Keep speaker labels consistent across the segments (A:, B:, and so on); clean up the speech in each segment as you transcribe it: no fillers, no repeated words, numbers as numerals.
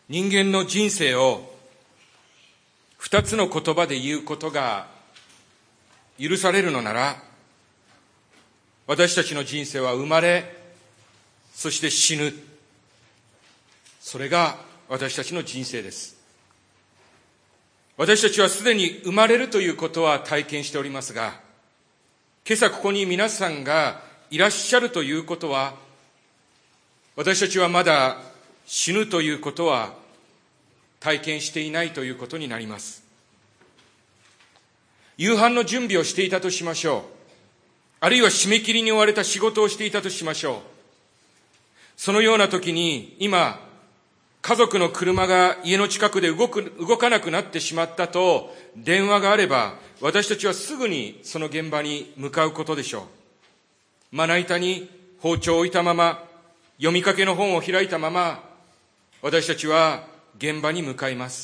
A: 人間の人生を二つの言葉で言うことが許されるのなら、私たちの人生は生まれ、そして死ぬ。それが私たちの人生です。私たちはすでに生まれるということは体験しておりますが、今朝ここに皆さんがいらっしゃるということは、私たちはまだ死ぬということは体験していないということになります。夕飯の準備をしていたとしましょう。あるいは締め切りに追われた仕事をしていたとしましょう。そのような時に今、家族の車が家の近くで動かなくなってしまったと電話があれば、私たちはすぐにその現場に向かうことでしょう。まな板に包丁を置いたまま、読みかけの本を開いたまま、私たちは現場に向かいます。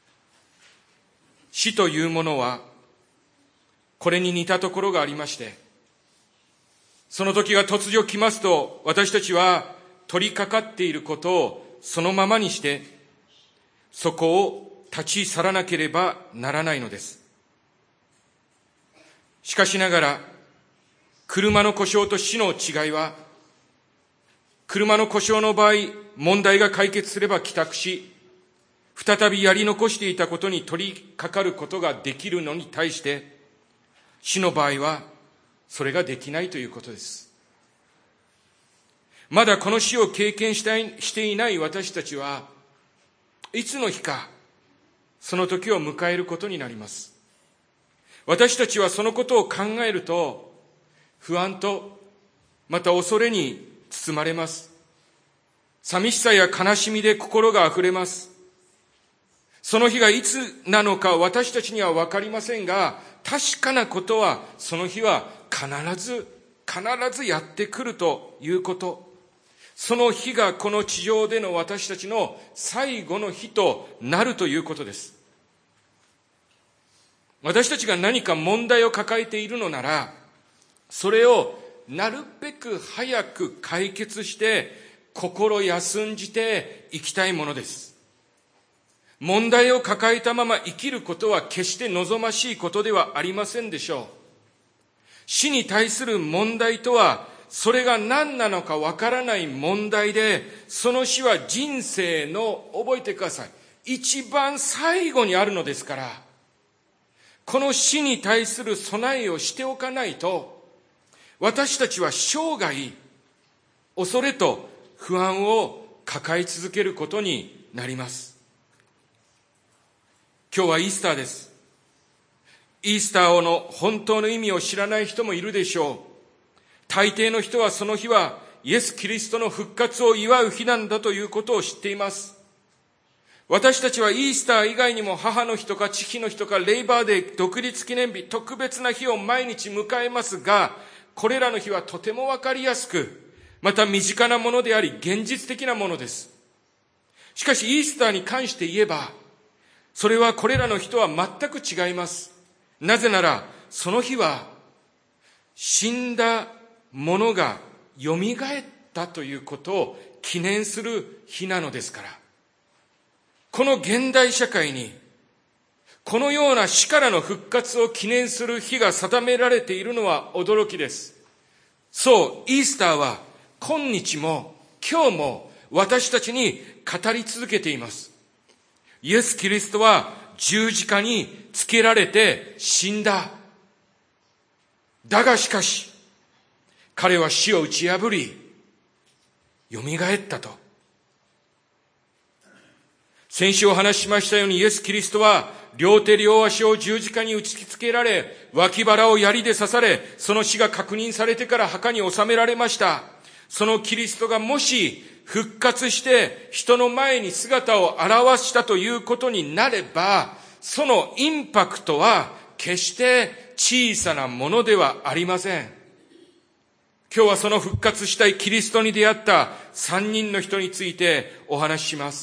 A: 死というものは、これに似たところがありまして、その時が突如来ますと、私たちは取り掛かっていることをそのままにして、そこを立ち去らなければならないのです。しかしながら、車の故障と死の違いは、車の故障の場合、問題が解決すれば帰宅し、再びやり残していたことに取り掛かることができるのに対して、死の場合はそれができないということです。まだこの死を経験していない私たちは、いつの日かその時を迎えることになります。私たちはそのことを考えると、不安とまた恐れに包まれます。寂しさや悲しみで心があふれます。その日がいつなのか私たちには分かりませんが、確かなことはその日は必ずやってくるということ。その日がこの地上での私たちの最後の日となるということです。私たちが何か問題を抱えているのなら、それをなるべく早く解決して心休んじていきたいものです。問題を抱えたまま生きることは決して望ましいことではありませんでしょう。死に対する問題とは、それが何なのかわからない問題で、その死は人生の、覚えてください、一番最後にあるのですから、この死に対する備えをしておかないと、私たちは生涯恐れと不安を抱え続けることになります。今日はイースターです。イースターの本当の意味を知らない人もいるでしょう。大抵の人はその日はイエス・キリストの復活を祝う日なんだということを知っています。私たちはイースター以外にも母の日とか父の日とかレイバーデー、独立記念日、特別な日を毎日迎えますが、これらの日はとてもわかりやすく、また身近なものであり現実的なものです。しかしイースターに関して言えば、それはこれらの日とは全く違います。なぜなら、その日は死んだ者がよみがえったということを記念する日なのですから。この現代社会に、このような死からの復活を記念する日が定められているのは驚きです。そう、イースターは今日も今日も私たちに語り続けています。イエス・キリストは十字架につけられて死んだ。だがしかし、彼は死を打ち破り、よみがえったと。先週お話ししましたように、イエス・キリストは両手両足を十字架に打ち付けられ、脇腹を槍で刺され、その死が確認されてから墓に納められました。そのキリストがもし復活して人の前に姿を現したということになれば、そのインパクトは決して小さなものではありません。今日はその復活したいキリストに出会った3人の人についてお話しします。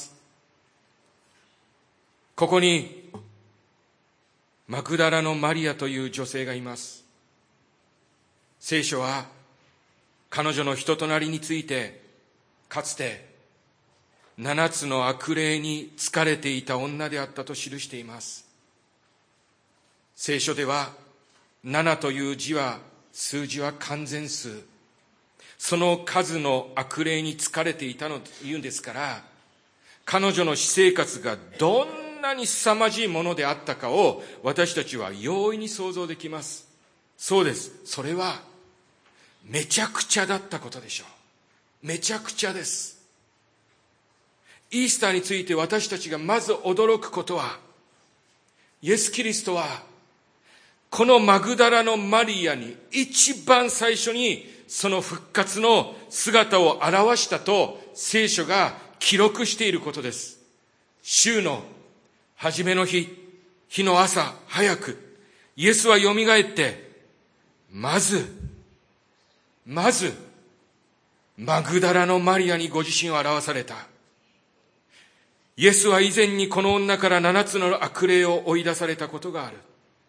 A: ここにマグダラのマリアという女性がいます。聖書は彼女の人となりについてかつて 7つの悪霊に疲れていた女であったと記しています。聖書では7という数字は完全数。その数の悪霊に疲れていたのというんですから、彼女の私生活がどんなに凄まじいものであったかを私たちは容易に想像できます。そうです。それはめちゃくちゃだったことでしょう。めちゃくちゃです。イースターについて私たちがまず驚くことは、イエス・キリストはこのマグダラのマリアに一番最初にその復活の姿を表したと聖書が記録していることです。週の初めの日の朝早く、イエスはよみがえって、まずマグダラのマリアにご自身を表された。イエスは以前にこの女から7つの悪霊を追い出されたことがある。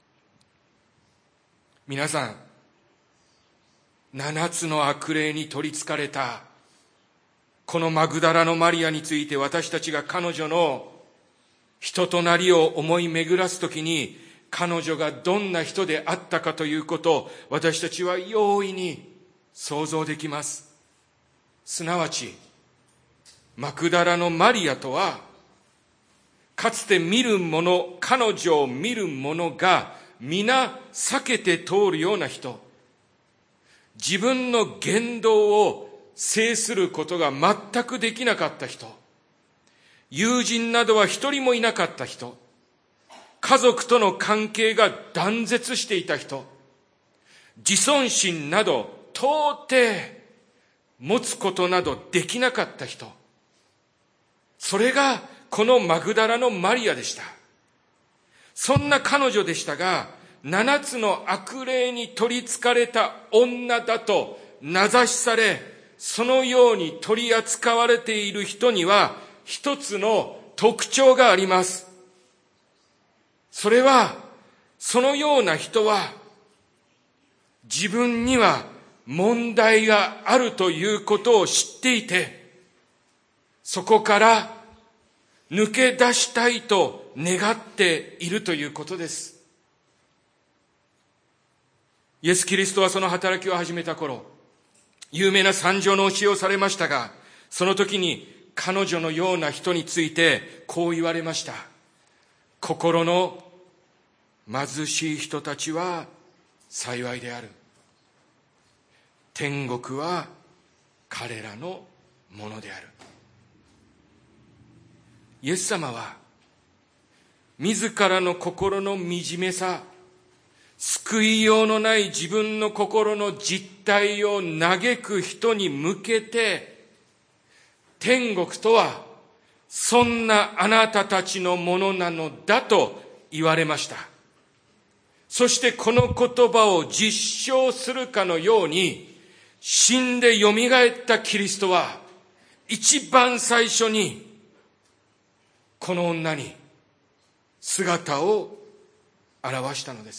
A: 皆さん、7つの悪霊に取り憑かれたこのマグダラのマリアについて、私たちが彼女の人となりを思い巡らすときに、彼女がどんな人であったかということを私たちは容易に想像できます。すなわちマグダラのマリアとは、かつて彼女を見る者が皆避けて通るような人、自分の言動を制することが全くできなかった人、友人などは一人もいなかった人、家族との関係が断絶していた人、自尊心など到底持つことなどできなかった人、それがこのマグダラのマリアでした。そんな彼女でしたが、7つの悪霊に取り憑かれた女だと名指しされ、そのように取り扱われている人には一つの特徴があります。それは、そのような人は自分には問題があるということを知っていて、そこから抜け出したいと願っているということです。イエス・キリストはその働きを始めた頃、有名な三条の教えをされましたが、その時に彼女のような人についてこう言われました。心の貧しい人たちは幸いである。天国は彼らのものである。イエス様は自らの心の惨めさ、救いようのない自分の心の実態を嘆く人に向けて、天国とはそんなあなたたちのものなのだと言われました。そしてこの言葉を実証するかのように、死んでよみがえったキリストは一番最初にこの女に姿を現したのです。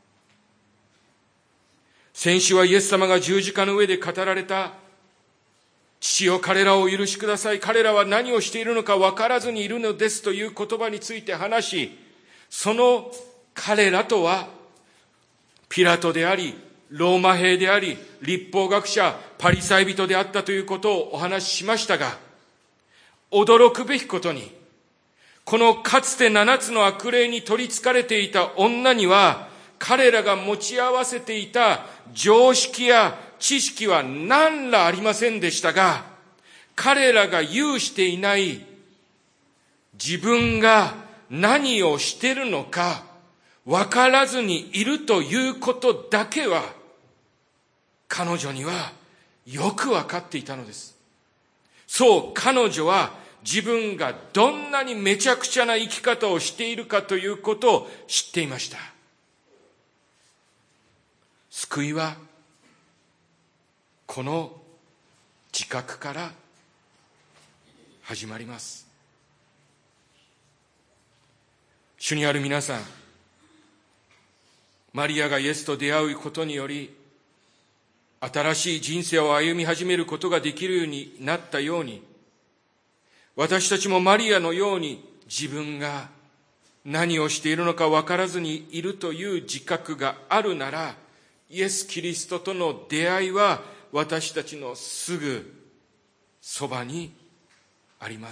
A: 先週はイエス様が十字架の上で語られた、父よ彼らをお許しください、彼らは何をしているのか分からずにいるのですという言葉について話し、その彼らとはピラトであり、ローマ兵であり、律法学者、パリサイ人であったということをお話ししましたが、驚くべきことに、このかつて7つの悪霊に取り憑かれていた女には、彼らが持ち合わせていた常識や知識は何らありませんでしたが、彼らが有していない自分が何をしているのか分からずにいるということだけは彼女にはよく分かっていたのです。そう、彼女は自分がどんなにめちゃくちゃな生き方をしているかということを知っていました。救いはこの自覚から始まります。主にある皆さん、マリアがイエスと出会うことにより新しい人生を歩み始めることができるようになったように、 私たちもマリアのように自分が何をしているのか分からずにいるという自覚があるなら、イエス・キリストとの出会いは私たちのすぐそばにあります。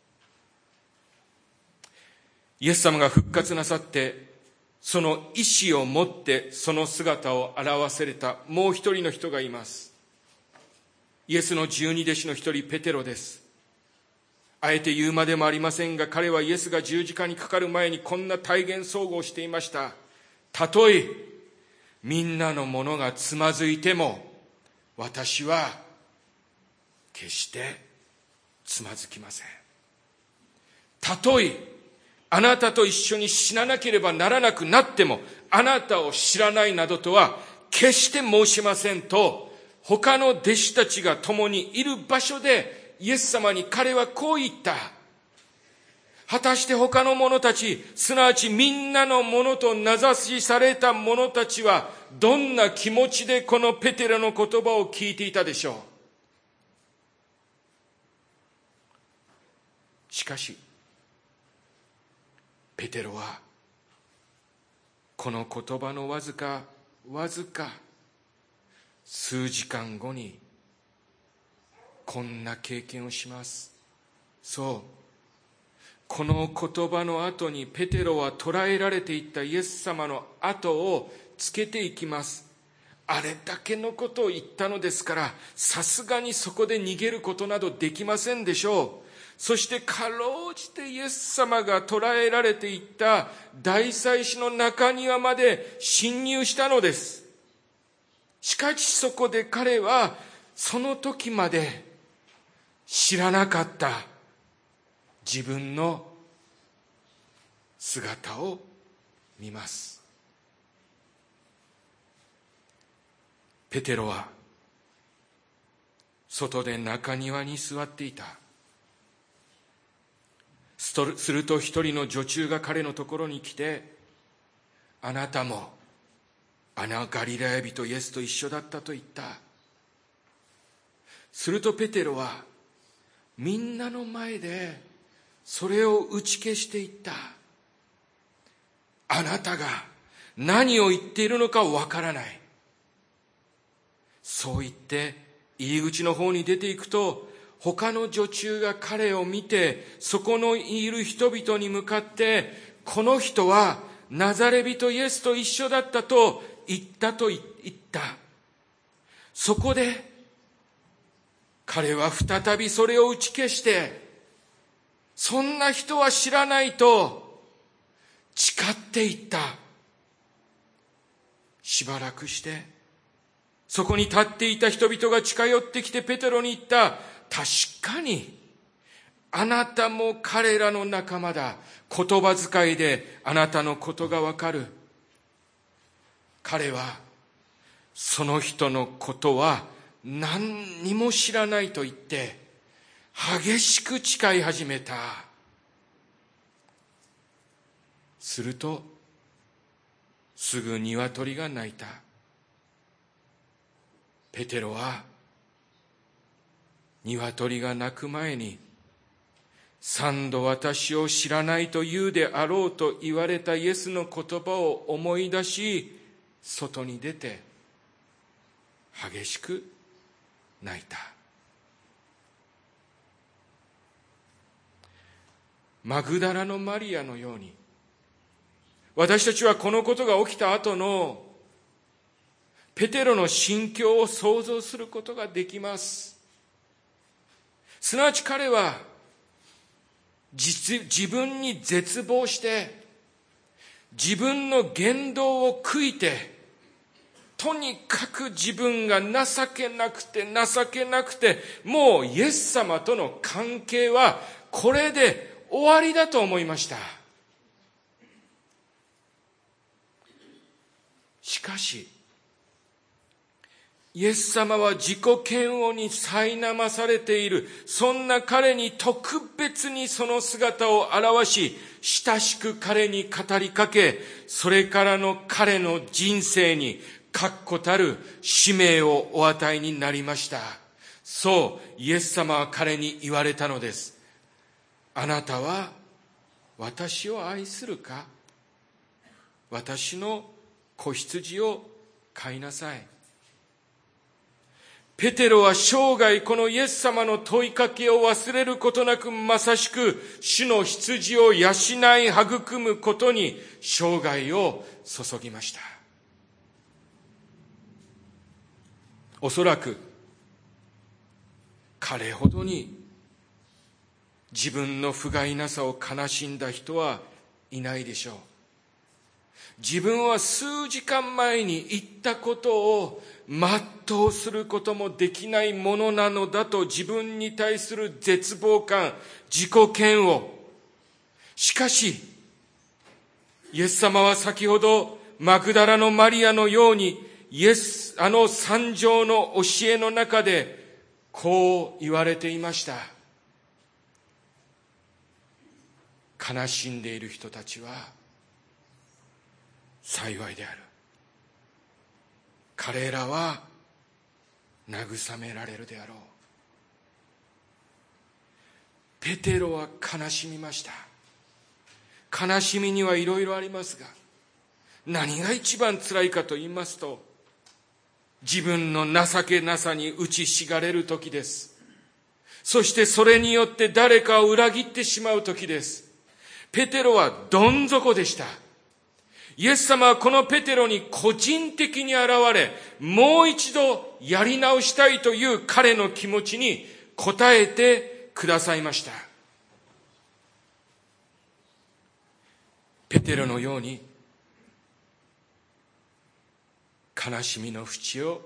A: イエス様が復活なさって、その意志を持ってその姿を表されたもう一人の人がいます。イエスの12弟子の一人、ペテロです。あえて言うまでもありませんが、彼はイエスが十字架にかかる前にこんな体現総合していました。たとえみんなのものがつまずいても、私は決してつまずきません。たとえあなたと一緒に死ななければならなくなっても、あなたを知らないなどとは決して申しませんと、他の弟子たちが共にいる場所でイエス様に彼はこう言った。果たして他の者たち、すなわちみんなのものと名指しされた者たちは、どんな気持ちでこのペテロの言葉を聞いていたでしょう。しかし、ペテロは、この言葉のわずか数時間後に、こんな経験をします。そう。この言葉の後にペテロは捕らえられていったイエス様の後をつけていきます。あれだけのことを言ったのですから、さすがにそこで逃げることなどできませんでしょう。そしてかろうじてイエス様が捕らえられていった大祭司の中庭まで侵入したのです。しかしそこで彼はその時まで知らなかった自分の姿を見ます。ペテロは外で中庭に座っていた。すると一人の女中が彼のところに来て、あなたもあのガリラヤ人イエスと一緒だったと言った。するとペテロはみんなの前でそれを打ち消していった。あなたが何を言っているのかわからない。そう言って入り口の方に出ていくと、他の女中が彼を見て、そこのいる人々に向かって、この人はナザレ人イエスと一緒だったと言ったと言った。そこで彼は再びそれを打ち消して、そんな人は知らないと誓っていった。しばらくしてそこに立っていた人々が近寄ってきてペテロに言った。確かにあなたも彼らの仲間だ。言葉遣いであなたのことがわかる。彼はその人のことは何にも知らないと言って激しく誓い始めた。するとすぐ鶏が鳴いた。ペテロは鶏が鳴く前に3度私を知らないと言うであろうと言われたイエスの言葉を思い出し、外に出て激しく泣いた。マグダラのマリアのように、私たちはこのことが起きた後のペテロの心境を想像することができます。すなわち彼は自分に絶望して、自分の言動を悔いて、とにかく自分が情けなくて、もうイエス様との関係はこれで終わりだと思いました。しかしイエス様は自己嫌悪に苛まされている、そんな彼に特別にその姿を現し、親しく彼に語りかけ、それからの彼の人生に確固たる使命をお与えになりました。そうイエス様は彼に言われたのです。 あなたは私を愛するか？私の子羊を飼いなさい。ペテロは生涯このイエス様の問いかけを忘れることなく、まさしく主の羊を養い育むことに生涯を注ぎました。おそらく彼ほどに自分の不甲斐なさを悲しんだ人はいないでしょう。自分は数時間前に言ったことを全うすることもできないものなのだと自分に対する絶望感、自己嫌悪。しかし、イエス様は先ほどマグダラのマリアのようにあの三条の教えの中でこう言われていました。悲しんでいる人たちは幸いである。彼らは慰められるであろう。ペテロは悲しみました。悲しみにはいろいろありますが、何が一番辛いかと言いますと、自分の情けなさに打ちひしがれる時です。そしてそれによって誰かを裏切ってしまう時です。ペテロはどん底でした。イエス様はこのペテロに個人的に現れ、もう一度やり直したいという彼の気持ちに応えてくださいました。ペテロのように悲しみの淵を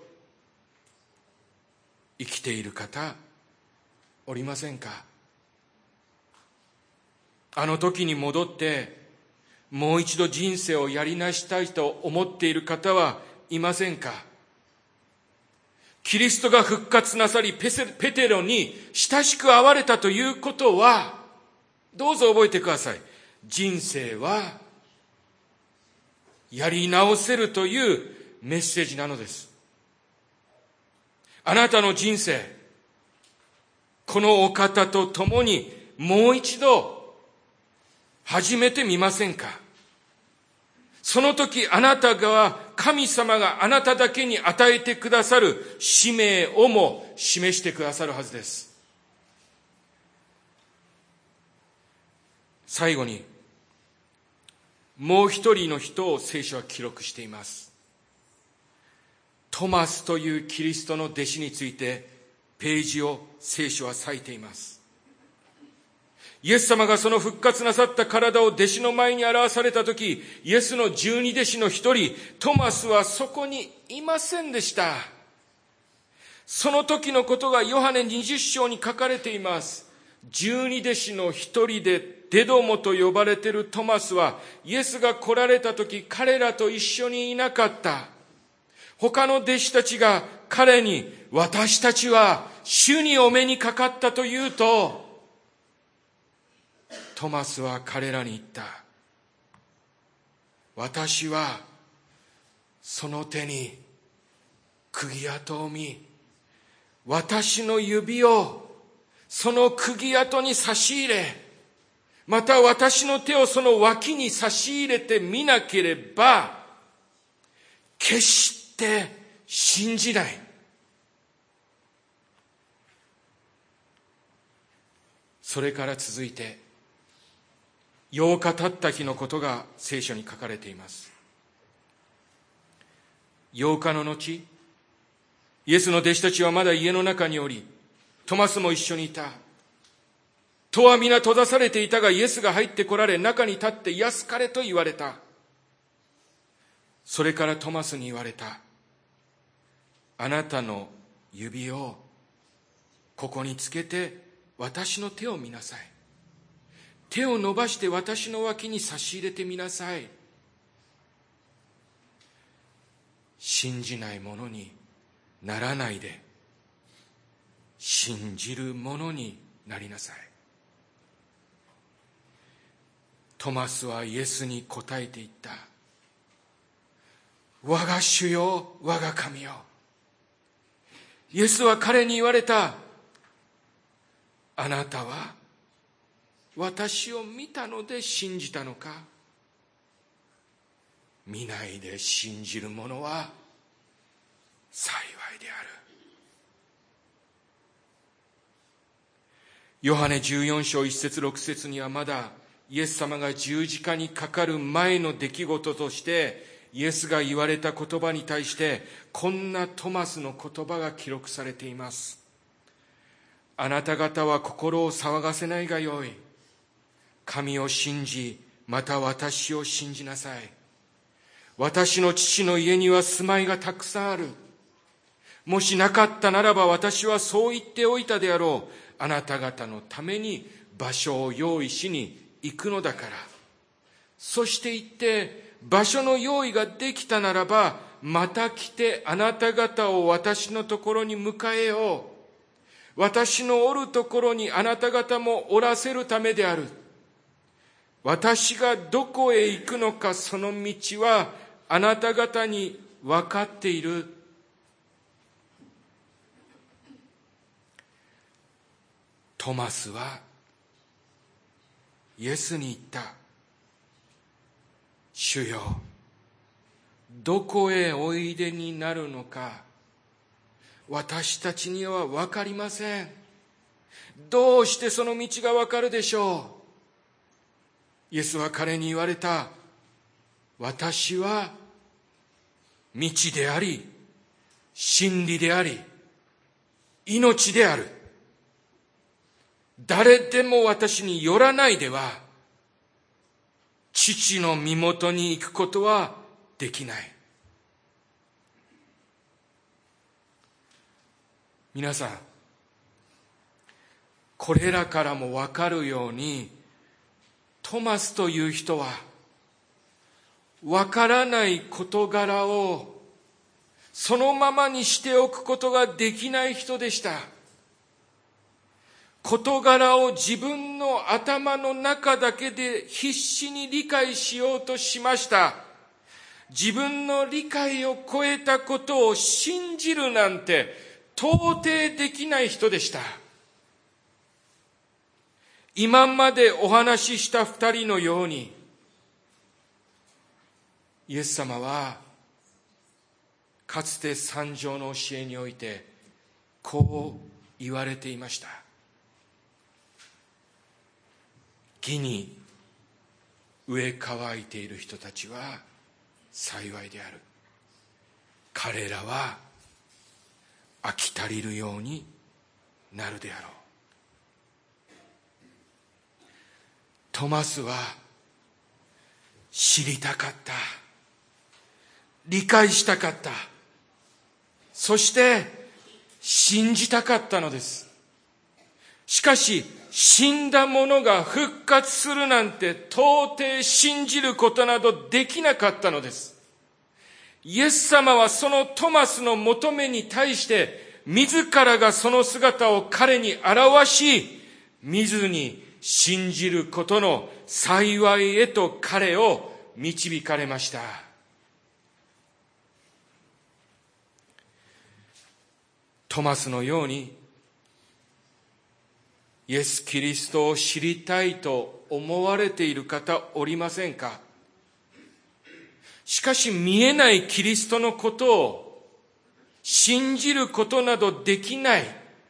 A: 生きている方おりませんか？あの時に戻ってもう一度人生をやり直したいと思っている方はいませんか？キリストが復活なさり、ペテロに親しく会われたということは、どうぞ覚えてください。人生はやり直せるというメッセージなのです。あなたの人生、このお方と共にもう一度始めてみませんか？その時あなたが、神様があなただけに与えてくださる使命をも示してくださるはずです。最後に、もう一人の人を聖書は記録しています。トマスというキリストの弟子についてページを聖書は割いています。イエス様がその復活なさった体を弟子の前に表されたとき、イエスの12弟子の一人、トマスはそこにいませんでした。その時のことがヨハネ20章に書かれています。12弟子の一人でデドモと呼ばれているトマスは、イエスが来られた時、彼らと一緒にいなかった。他の弟子たちが彼に、私たちは主にお目にかかったと言うと、トマスは彼らに言った。私はその手に釘跡を見、私の指をその釘跡に差し入れ、また私の手をその脇に差し入れてみなければ、決して信じない。それから続いて、8日経った日のことが聖書に書かれています。8日の後、イエスの弟子たちはまだ家の中におり、トマスも一緒にいた。戸は皆閉ざされていたが、イエスが入ってこられ、中に立って安かれと言われた。それからトマスに言われた。あなたの指をここにつけて私の手を見なさい。手を伸ばして私の脇に差し入れてみなさい。信じない者にならないで、信じる者になりなさい。トマスはイエスに答えて言った。我が主よ、我が神よ。イエスは彼に言われた。あなたは私を見たので信じたのか。見ないで信じる者は幸いである。ヨハネ14章1節6節にはまだイエス様が十字架にかかる前の出来事としてイエスが言われた言葉に対してこんなトマスの言葉が記録されています。あなた方は心を騒がせないがよい。神を信じ、また私を信じなさい。私の父の家には住まいがたくさんある。もしなかったならば私はそう言っておいたであろう。あなた方のために場所を用意しに行くのだから。そして行って場所の用意ができたならば、また来てあなた方を私のところに迎えよう。私のおるところにあなた方もおらせるためである。私がどこへ行くのかその道はあなた方に分かっている。トマスはイエスに言った。主よ、どこへおいでになるのか私たちには分かりません。どうしてその道が分かるでしょう。イエスは彼に言われた。私は道であり、真理であり、命である。誰でも私によらないでは、父の身元に行くことはできない。皆さん、これらからもわかるように、トマスという人は、わからない事柄をそのままにしておくことができない人でした。事柄を自分の頭の中だけで必死に理解しようとしました。自分の理解を超えたことを信じるなんて到底できない人でした。今までお話しした二人のように、イエス様はかつて三条の教えにおいてこう言われていました。義に飢え渇いている人たちは幸いである。彼らは飽き足りるようになるであろう。トマスは知りたかった。理解したかった。そして信じたかったのです。しかし死んだ者が復活するなんて到底信じることなどできなかったのです。イエス様はそのトマスの求めに対して自らがその姿を彼に表し、見ずに信じることの幸いへと彼を導かれました。トマスのようにイエス・キリストを知りたいと思われている方おりませんか？しかし見えないキリストのことを信じることなどできない。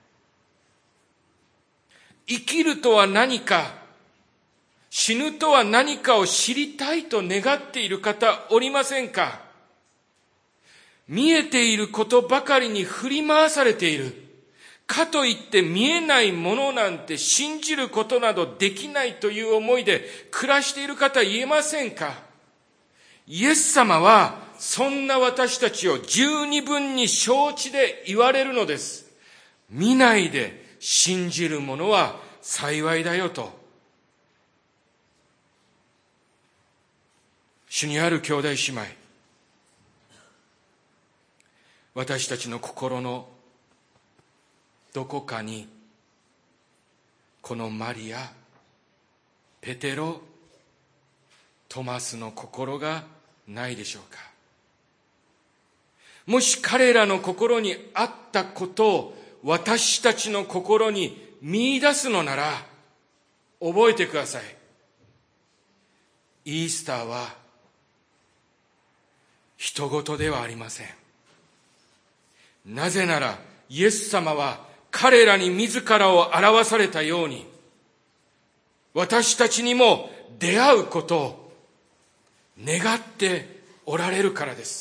A: 生きるとは何か、死ぬとは何かを知りたいと願っている方おりませんか？見えていることばかりに振り回されている。かといって見えないものなんて信じることなどできないという思いで暮らしている方言えませんか？イエス様はそんな私たちを十二分に承知で言われるのです。見ないで信じる者は幸いだよと。主にある兄弟姉妹、私たちの心のどこかにこのマリア、ペテロ、トマスの心がないでしょうか？もし彼らの心にあったことを私たちの心に見出すのなら、 覚えてください。イースターは人事ではありません。なぜならイエス様は彼らに自らを表されたように、私たちにも出会うことを願っておられるからです。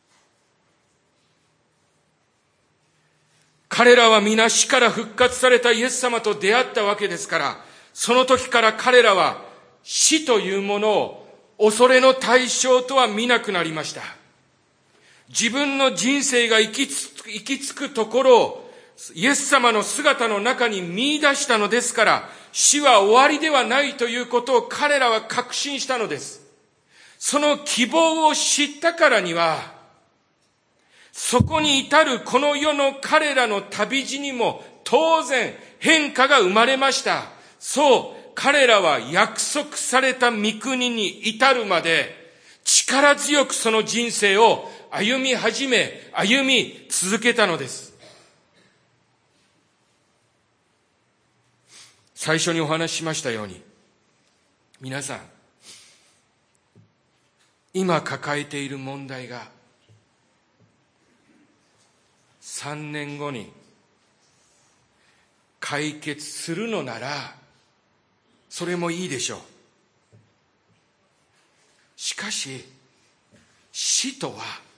A: 彼らは皆死から復活されたイエス様と出会ったわけですから、その時から彼らは死というものを恐れの対象とは見なくなりました。自分の人生が行き着くところをイエス様の姿の中に見出したのですから、死は終わりではないということを彼らは確信したのです。その希望を知ったからには、そこに至るこの世の彼らの旅路にも当然変化が生まれました。そう、彼らは約束された御国に至るまで力強くその人生を歩み続けたのです。最初にお話ししましたように、皆さん、今抱えている問題が3年後に解決するのなら、それもいいでしょう。しかし、死とは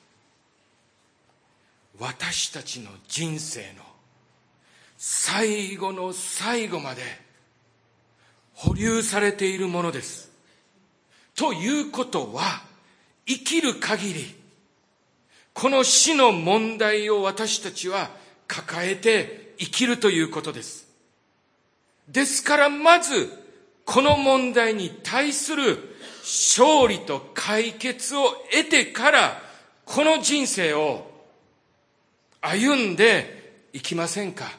A: 私たちの人生の最後の最後まで保留されているものです。ということは、生きる限りこの死の問題を私たちは抱えて生きるということです。ですからまずこの問題に対する勝利と解決を得てからこの人生を歩んでいきませんか。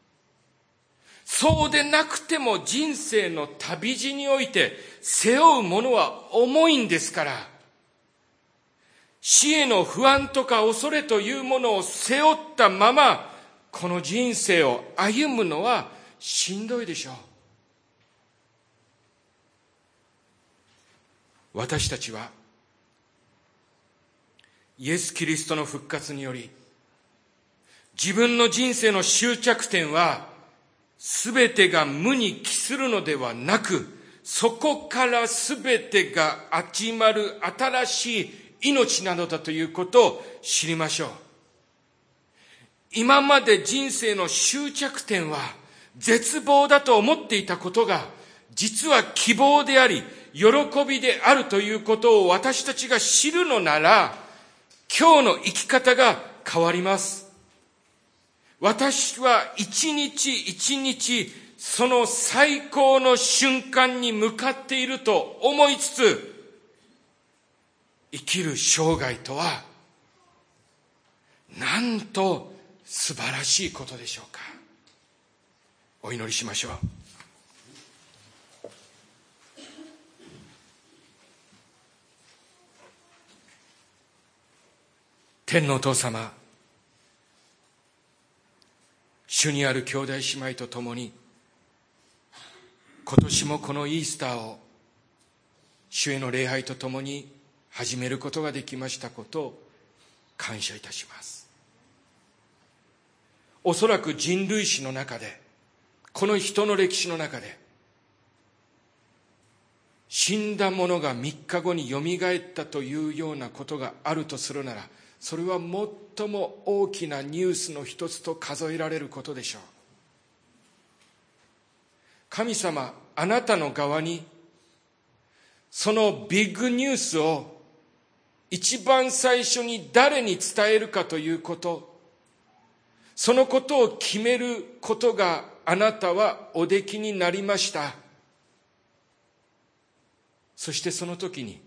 A: そうでなくても人生の旅路において背負うものは重いんですから、死への不安とか恐れというものを背負ったままこの人生を歩むのはしんどいでしょう。私たちはイエス・キリストの復活により、自分の人生の終着点は全てが無に帰するのではなく、そこから全てが始まる新しい命なのだということを知りましょう。今まで人生の終着点は絶望だと思っていたことが、実は希望であり喜びであるということを私たちが知るのなら、今日の生き方が変わります。私は一日一日その最高の瞬間に向かっていると思いつつ、生きる生涯とはなんと素晴らしいことでしょうか。お祈りしましょう。天のお父様、主にある兄弟姉妹と共に今年もこのイースターを主への礼拝と共に始めることができましたことを感謝いたします。おそらく人類史の中で、この人の歴史の中で、死んだ者が3日後によみがえったというようなことがあるとするなら、それは最も大きなニュースの一つと数えられることでしょう。神様、あなたの側にそのビッグニュースを一番最初に誰に伝えるかということ、そのことを決めることがあなたはおできになりました。そしてその時に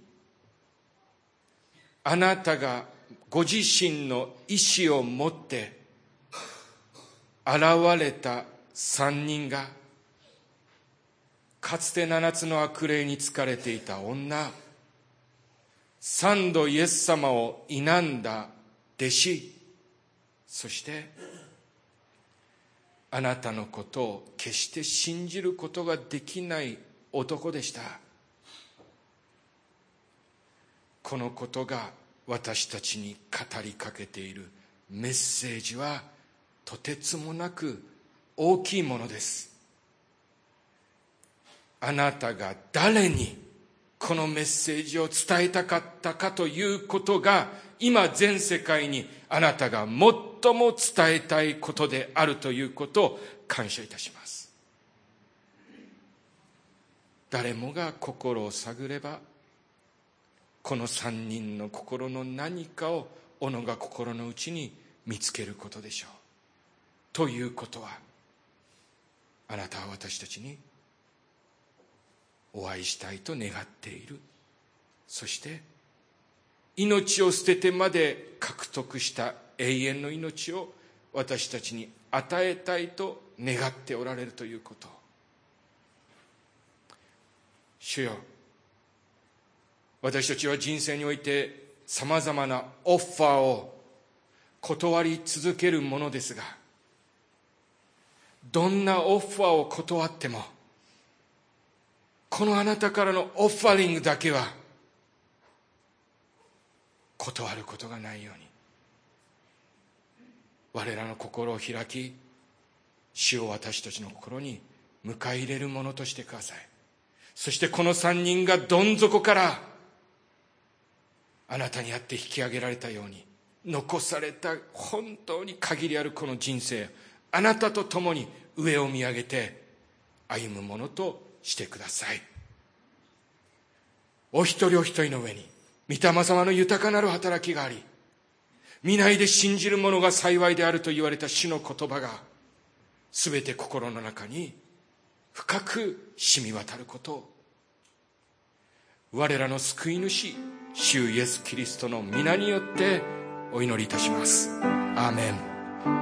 A: あなたがご自身の意志を持って現れた3人が、かつて7つの悪霊に疲れていた女、3度イエス様を否んだ弟子、そしてあなたのことを決して信じることができない男でした。このことが私たちに語りかけているメッセージはとてつもなく大きいものです。あなたが誰にこのメッセージを伝えたかったかということが、今全世界にあなたが最も伝えたいことであるということを感謝いたします。誰もが心を探れば、この3人の心の何かをおのが心の内に見つけることでしょう。ということは、あなたは私たちにお会いしたいと願っている。そして命を捨ててまで獲得した永遠の命を私たちに与えたいと願っておられるということ。主よ、私たちは人生においてさまざまなオファーを断り続けるものですが、どんなオファーを断っても、このあなたからのオファリングだけは断ることがないように、我らの心を開き、主を私たちの心に迎え入れるものとしてください。そしてこの3人がどん底からあなたにあって引き上げられたように、残された本当に限りあるこの人生、あなたと共に上を見上げて歩むものとしてください。お一人お一人の上に御霊様の豊かなる働きがあり、御内で信じる者が幸いであると言われた主の言葉がすべて心の中に深く染み渡ることを、我らの救い主主イエスキリストの皆によってお祈りいたします。アーメン。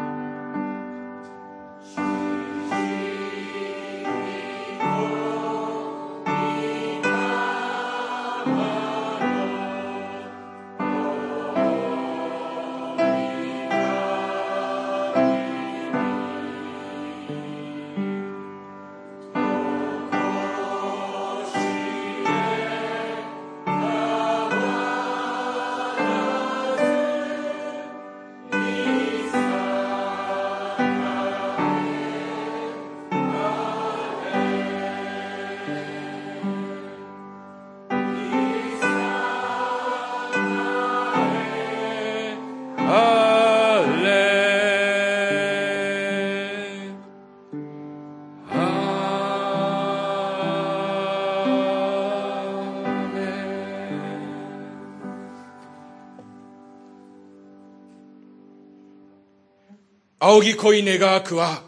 A: 仰ぎ恋願わくは、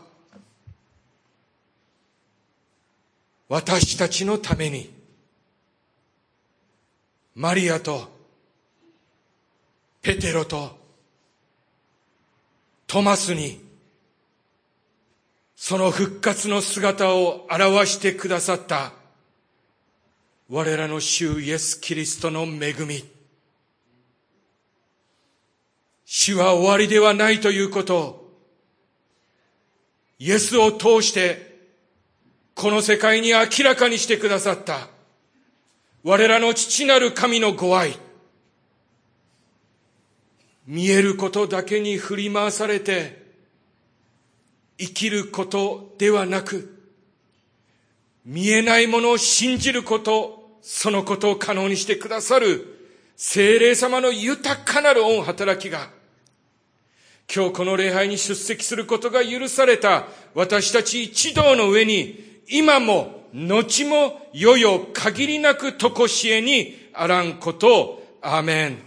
A: 私たちのためにマリアとペテロとトマスにその復活の姿を表してくださった我らの主イエスキリストの恵み、主は終わりではないということをイエスを通してこの世界に明らかにしてくださった我らの父なる神のご愛、見えることだけに振り回されて生きることではなく、見えないものを信じること、そのことを可能にしてくださる聖霊様の豊かなる御働きが、今日この礼拝に出席することが許された私たち一同の上に、今も後も世々限りなく常しえにあらんことを。アーメン。